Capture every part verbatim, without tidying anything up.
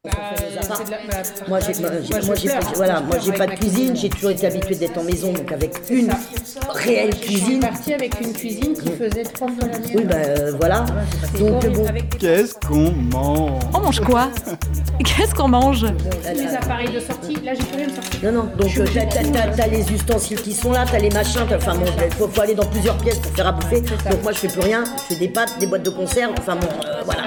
Euh, de la, bah, moi, j'ai, moi, j'ai, moi, j'ai, pas, voilà, moi, j'ai pas de cuisine. J'ai toujours été habituée d'être en maison, donc avec une réelle cuisine. Je suis partie avec une cuisine qui faisait trois fois la mienne. Oui, ben euh, voilà. Donc bon. Qu'est-ce qu'on mange? On mange quoi? Qu'est-ce qu'on mange? Les appareils de sortie. Là, j'ai plus rien de sortie. Non, non. Donc t'as, t'as, t'as, t'as les ustensiles qui sont là, t'as les machins. T'as, enfin bon, il faut, faut aller dans plusieurs pièces pour faire à bouffer. Donc moi, je fais plus rien. Je fais des pâtes, des boîtes de conserve. Enfin bon, euh, voilà.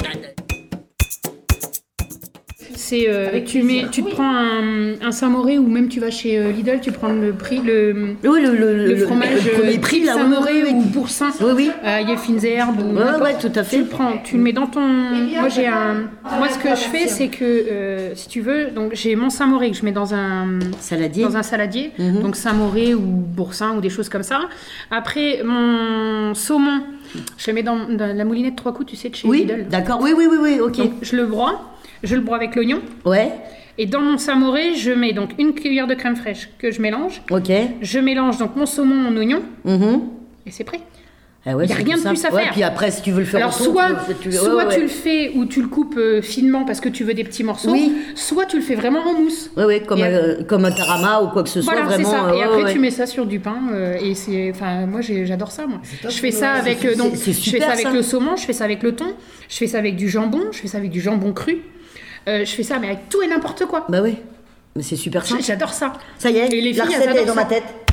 C'est euh, tu mets, tu te prends un, un Saint-Mauré ou même tu vas chez euh, Lidl, tu prends le prix le oui, le, le, le fromage le premier prix là, Saint-Mauré oui, oui, oui. ou Boursin. Oui, oui. Euh, il y a fines herbes. Ou ouais, ouais, tout à fait. Tu le prends, tu le mets dans ton. Moi j'ai un. Moi ce que je fais c'est que euh, si tu veux, donc j'ai mon Saint-Mauré que je mets dans un saladier, dans un saladier, mm-hmm. donc Saint-Mauré ou Boursin ou des choses comme ça. Après mon saumon, je le mets dans, dans la moulinette trois coups, tu sais de chez oui, Lidl. D'accord. Oui, oui, oui, oui. Ok. Donc, je le broie. Je le broie avec l'oignon. Ouais. Et dans mon Saint-Mauré, je mets donc une cuillère de crème fraîche que je mélange. Ok. Je mélange donc mon saumon, mon oignon. Mm-hmm. Et c'est prêt. Ah ouais, il n'y a rien de plus à faire. Ouais, puis après, si tu veux le faire Alors, au soit, tu, soit ouais, ouais. tu le fais ou tu le coupes euh, finement parce que tu veux des petits morceaux. Oui. Soit tu le fais vraiment en mousse. Oui, oui, comme, euh, comme un tarama ou quoi que ce soit. Voilà, vraiment, c'est ça. Euh, et après, ouais. tu mets ça sur du pain. Euh, et c'est, enfin, moi, j'ai, j'adore ça. Moi. Top, je fais ça ouais, avec, c'est, euh, donc, c'est, c'est je super, fais ça avec ça. le saumon, je fais ça avec le thon, je fais ça avec du jambon, je fais ça avec du jambon cru. Euh, je fais ça, mais avec tout et n'importe quoi. Bah oui. Mais c'est super simple. J'adore ça. Ça y est, et les la filles, recette est dans ça. ma tête.